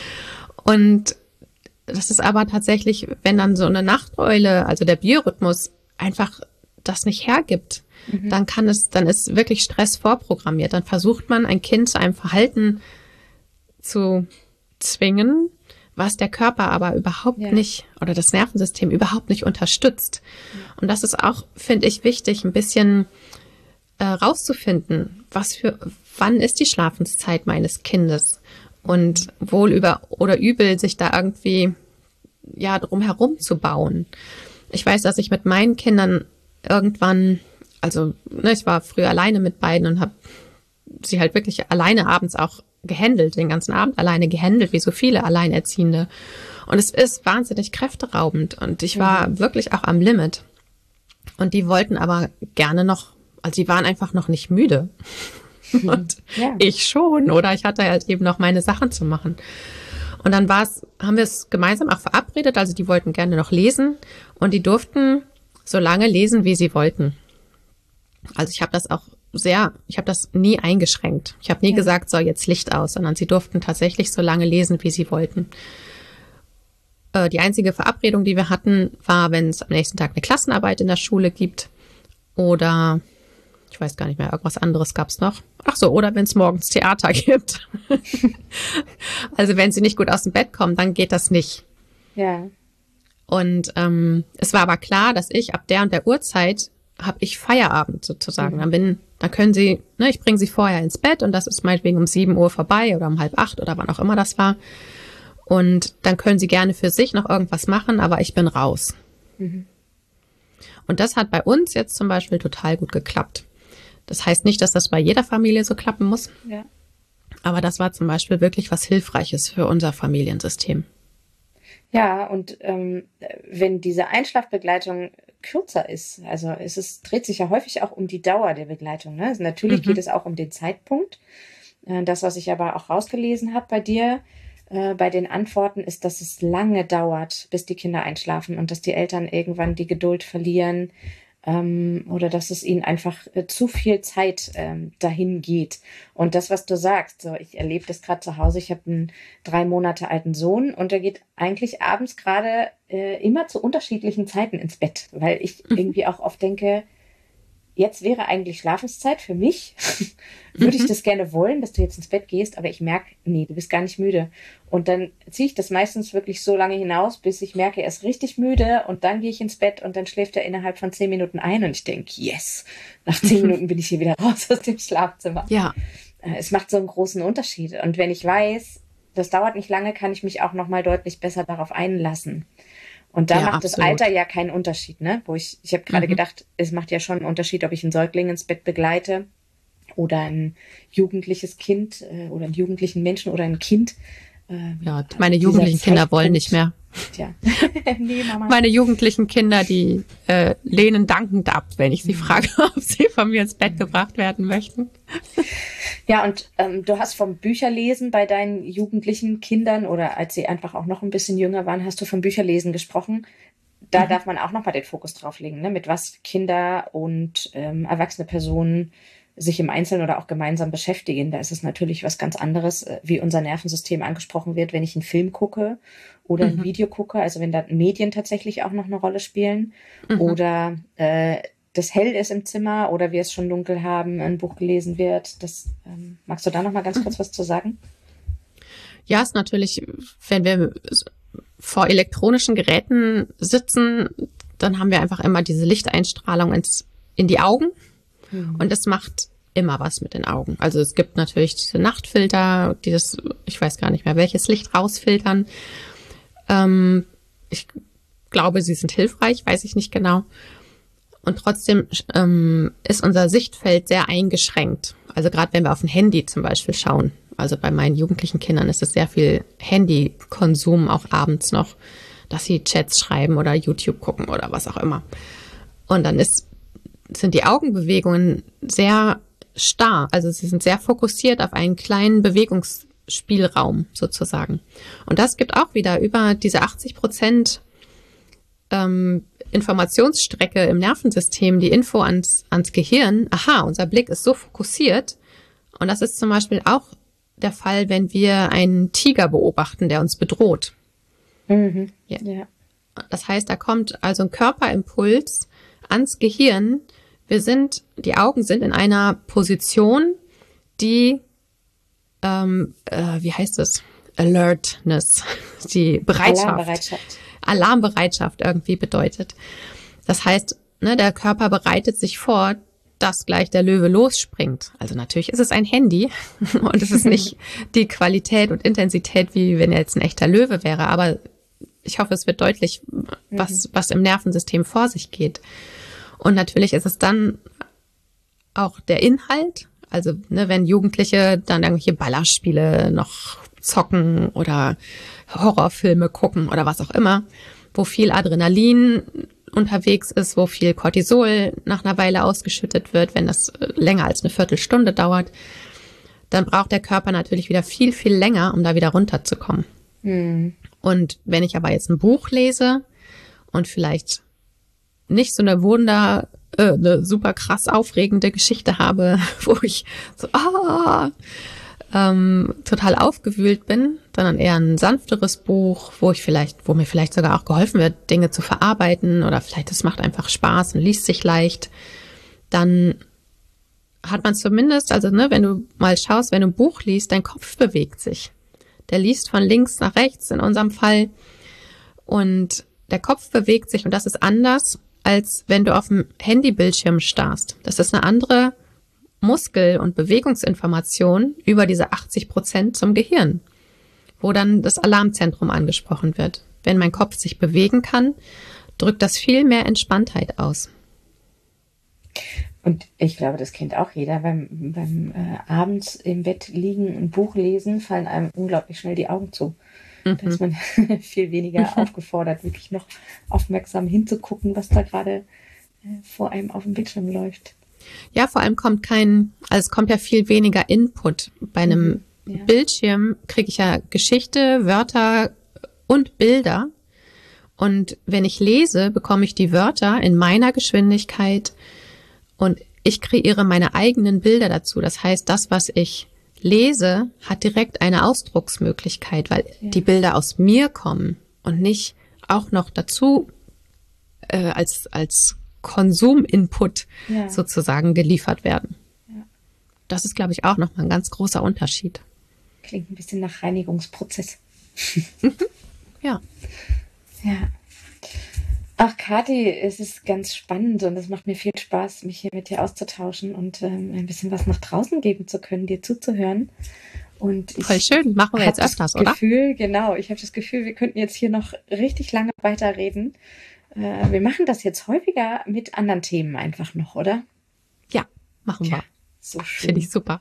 Und das ist aber tatsächlich, wenn dann so eine Nachteule, also der Biorhythmus, einfach das nicht hergibt, mhm. dann kann es, dann ist wirklich Stress vorprogrammiert. Dann versucht man, ein Kind zu einem Verhalten zu zwingen, was der Körper aber überhaupt ja. nicht oder das Nervensystem überhaupt nicht unterstützt. Ja. Und das ist auch, finde ich, wichtig, ein bisschen äh, rauszufinden, was für, wann ist die Schlafenszeit meines Kindes und wohl über oder übel sich da irgendwie ja drum herum zu bauen. Ich weiß, dass ich mit meinen Kindern irgendwann, also ne, ich war früher alleine mit beiden und habe sie halt wirklich alleine abends auch gehandelt, den ganzen Abend alleine gehandelt, wie so viele Alleinerziehende. Und es ist wahnsinnig kräfteraubend und ich war mhm. wirklich auch am Limit. Und die wollten aber gerne noch, also die waren einfach noch nicht müde. Mhm. Und ja. ich schon, oder ich hatte halt eben noch meine Sachen zu machen. Und dann war es, haben wir es gemeinsam auch verabredet, also die wollten gerne noch lesen und die durften so lange lesen, wie sie wollten. Also ich habe das auch sehr, ich habe das nie eingeschränkt. Ich habe nie ja. gesagt, so jetzt Licht aus, sondern sie durften tatsächlich so lange lesen, wie sie wollten. Äh, die einzige Verabredung, die wir hatten, war, wenn es am nächsten Tag eine Klassenarbeit in der Schule gibt oder ich weiß gar nicht mehr, irgendwas anderes gab es noch. Ach so, oder wenn es morgens Theater gibt. Also wenn sie nicht gut aus dem Bett kommen, dann geht das nicht. Ja. Und ähm, es war aber klar, dass ich ab der und der Uhrzeit habe ich Feierabend sozusagen. Mhm. Dann bin, dann können sie, ne, ich bringe sie vorher ins Bett und das ist meinetwegen um sieben Uhr vorbei oder um halb acht oder wann auch immer das war. Und dann können sie gerne für sich noch irgendwas machen, aber ich bin raus. Mhm. Und das hat bei uns jetzt zum Beispiel total gut geklappt. Das heißt nicht, dass das bei jeder Familie so klappen muss. Ja. Aber das war zum Beispiel wirklich was Hilfreiches für unser Familiensystem. Ja, und ähm, wenn diese Einschlafbegleitung kürzer ist, also es ist, dreht sich ja häufig auch um die Dauer der Begleitung. Ne? Also natürlich mhm. geht es auch um den Zeitpunkt. Äh, das, was ich aber auch rausgelesen habe bei dir, äh, bei den Antworten, ist, dass es lange dauert, bis die Kinder einschlafen und dass die Eltern irgendwann die Geduld verlieren. Oder dass es ihnen einfach äh, zu viel Zeit ähm, dahin geht. Und das, was du sagst, so ich erlebe das gerade zu Hause, ich habe einen drei Monate alten Sohn und der geht eigentlich abends gerade äh, immer zu unterschiedlichen Zeiten ins Bett, weil ich mhm. irgendwie auch oft denke, jetzt wäre eigentlich Schlafenszeit für mich. Würde ich das gerne wollen, dass du jetzt ins Bett gehst, aber ich merke, nee, du bist gar nicht müde. Und dann ziehe ich das meistens wirklich so lange hinaus, bis ich merke, er ist richtig müde und dann gehe ich ins Bett und dann schläft er innerhalb von zehn Minuten ein und ich denke, yes, nach zehn Minuten bin ich hier wieder raus aus dem Schlafzimmer. Ja. Es macht so einen großen Unterschied. Und wenn ich weiß, das dauert nicht lange, kann ich mich auch nochmal deutlich besser darauf einlassen. Und da ja, macht absolut. Das Alter ja keinen Unterschied, ne? Wo ich, ich habe gerade mhm. gedacht, es macht ja schon einen Unterschied, ob ich einen Säugling ins Bett begleite oder ein jugendliches Kind äh, oder einen jugendlichen Menschen oder ein Kind. Äh, ja, meine jugendlichen Kinder wollen nicht mehr. Tja. Nee, Mama. Meine jugendlichen Kinder, die äh, lehnen dankend ab, wenn ich sie frage, ob sie von mir ins Bett gebracht werden möchten. Ja, und ähm, du hast vom Bücherlesen bei deinen jugendlichen Kindern oder als sie einfach auch noch ein bisschen jünger waren, hast du vom Bücherlesen gesprochen. Da mhm. darf man auch nochmal den Fokus drauf legen, ne? Mit was Kinder und ähm, erwachsene Personen sich im Einzelnen oder auch gemeinsam beschäftigen. Da ist es natürlich was ganz anderes, wie unser Nervensystem angesprochen wird, wenn ich einen Film gucke oder ein mhm. Video gucke, also wenn da Medien tatsächlich auch noch eine Rolle spielen mhm. oder äh, das hell ist im Zimmer oder wir es schon dunkel haben, ein Buch gelesen wird. Das ähm, magst du da noch mal ganz kurz was zu sagen? Ja, ist natürlich, wenn wir vor elektronischen Geräten sitzen, dann haben wir einfach immer diese Lichteinstrahlung ins, in die Augen. Und das macht immer was mit den Augen. Also es gibt natürlich diese Nachtfilter, die das, ich weiß gar nicht mehr, welches Licht rausfiltern. Ähm, ich glaube, sie sind hilfreich, weiß ich nicht genau. Und trotzdem ähm, ist unser Sichtfeld sehr eingeschränkt. Also gerade wenn wir auf ein Handy zum Beispiel schauen. Also bei meinen jugendlichen Kindern ist es sehr viel Handykonsum, auch abends noch, dass sie Chats schreiben oder YouTube gucken oder was auch immer. Und dann ist sind die Augenbewegungen sehr starr. Also sie sind sehr fokussiert auf einen kleinen Bewegungsspielraum sozusagen. Und das gibt auch wieder über diese achtzig Prozent ähm, Informationsstrecke im Nervensystem die Info ans, ans Gehirn. Aha, unser Blick ist so fokussiert. Und das ist zum Beispiel auch der Fall, wenn wir einen Tiger beobachten, der uns bedroht. Mhm. Ja. Ja. Das heißt, da kommt also ein Körperimpuls ans Gehirn. Wir sind, die Augen sind in einer Position, die, ähm, äh, wie heißt es? Alertness, die Bereitschaft. Alarmbereitschaft. Alarmbereitschaft irgendwie bedeutet. Das heißt, ne, der Körper bereitet sich vor, dass gleich der Löwe losspringt. Also natürlich ist es ein Handy und es ist nicht die Qualität und Intensität, wie wenn er jetzt ein echter Löwe wäre, aber ich hoffe, es wird deutlich, was, was im Nervensystem vor sich geht. Und natürlich ist es dann auch der Inhalt, also ne, wenn Jugendliche dann irgendwelche Ballerspiele noch zocken oder Horrorfilme gucken oder was auch immer, wo viel Adrenalin unterwegs ist, wo viel Cortisol nach einer Weile ausgeschüttet wird, wenn das länger als eine Viertelstunde dauert, dann braucht der Körper natürlich wieder viel, viel länger, um da wieder runterzukommen. Mhm. Und wenn ich aber jetzt ein Buch lese und vielleicht nicht so eine wunder äh, eine super krass aufregende Geschichte habe, wo ich so ah, ähm, total aufgewühlt bin, sondern eher ein sanfteres Buch, wo ich vielleicht, wo mir vielleicht sogar auch geholfen wird, Dinge zu verarbeiten oder vielleicht es macht einfach Spaß und liest sich leicht, dann hat man zumindest, also ne, wenn du mal schaust, wenn du ein Buch liest, dein Kopf bewegt sich. Der liest von links nach rechts in unserem Fall und der Kopf bewegt sich und das ist anders, als wenn du auf dem Handybildschirm starrst. Das ist eine andere Muskel- und Bewegungsinformation über diese achtzig Prozent zum Gehirn, wo dann das Alarmzentrum angesprochen wird. Wenn mein Kopf sich bewegen kann, drückt das viel mehr Entspanntheit aus. Und ich glaube, das kennt auch jeder. Beim, beim äh, abends im Bett liegen und Buch lesen, fallen einem unglaublich schnell die Augen zu. Mhm. Da ist man viel weniger mhm. aufgefordert, wirklich noch aufmerksam hinzugucken, was da gerade äh, vor einem auf dem Bildschirm läuft. Ja, vor allem kommt kein, also es kommt ja viel weniger Input. Bei einem mhm. ja. Bildschirm kriege ich ja Geschichte, Wörter und Bilder. Und wenn ich lese, bekomme ich die Wörter in meiner Geschwindigkeit und ich kreiere meine eigenen Bilder dazu. Das heißt, das, was ich lese, hat direkt eine Ausdrucksmöglichkeit, weil ja. die Bilder aus mir kommen und nicht auch noch dazu äh, als, als Konsuminput ja. sozusagen geliefert werden. Ja. Das ist, glaube ich, auch nochmal ein ganz großer Unterschied. Klingt ein bisschen nach Reinigungsprozess. ja. Ja. Ach, Kathi, es ist ganz spannend und es macht mir viel Spaß, mich hier mit dir auszutauschen und ähm, ein bisschen was nach draußen geben zu können, dir zuzuhören. Und ich Voll schön, machen wir jetzt öfters, oder? Gefühl, genau, ich habe das Gefühl, wir könnten jetzt hier noch richtig lange weiterreden. Äh, wir machen das jetzt häufiger mit anderen Themen einfach noch, oder? Ja, machen wir. Ja, so schön. Finde ich super.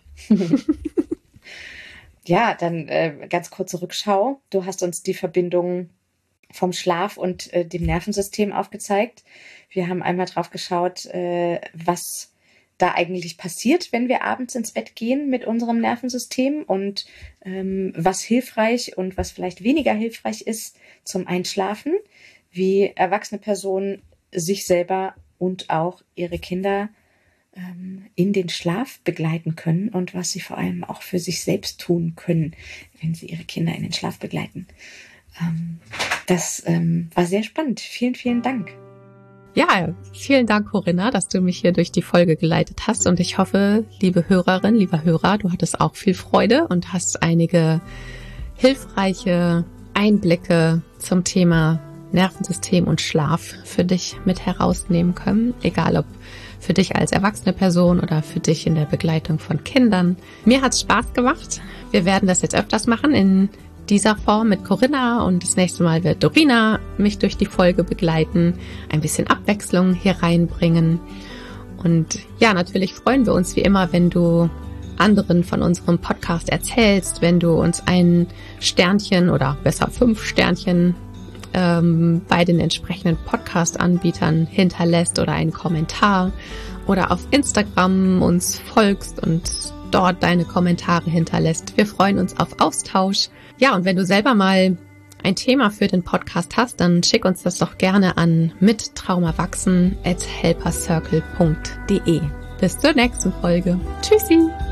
Ja, dann äh, ganz kurze Rückschau. Du hast uns die Verbindung vom Schlaf und äh, dem Nervensystem aufgezeigt. Wir haben einmal drauf geschaut, äh, was da eigentlich passiert, wenn wir abends ins Bett gehen mit unserem Nervensystem und ähm, was hilfreich und was vielleicht weniger hilfreich ist zum Einschlafen, wie erwachsene Personen sich selber und auch ihre Kinder ähm, in den Schlaf begleiten können und was sie vor allem auch für sich selbst tun können, wenn sie ihre Kinder in den Schlaf begleiten. Das ähm, war sehr spannend. Vielen, vielen Dank. Ja, vielen Dank, Corinna, dass du mich hier durch die Folge geleitet hast. Und ich hoffe, liebe Hörerin, lieber Hörer, du hattest auch viel Freude und hast einige hilfreiche Einblicke zum Thema Nervensystem und Schlaf für dich mit herausnehmen können. Egal ob für dich als erwachsene Person oder für dich in der Begleitung von Kindern. Mir hat's Spaß gemacht. Wir werden das jetzt öfters machen in dieser Form mit Corinna und das nächste Mal wird Dorina mich durch die Folge begleiten, ein bisschen Abwechslung hier reinbringen und ja, natürlich freuen wir uns wie immer, wenn du anderen von unserem Podcast erzählst, wenn du uns ein Sternchen oder besser fünf Sternchen ähm, bei den entsprechenden Podcast-Anbietern hinterlässt oder einen Kommentar oder auf Instagram uns folgst und dort deine Kommentare hinterlässt. Wir freuen uns auf Austausch. Ja, und wenn du selber mal ein Thema für den Podcast hast, dann schick uns das doch gerne an mittraumawachsen at helpercircle punkt de. Bis zur nächsten Folge. Tschüssi!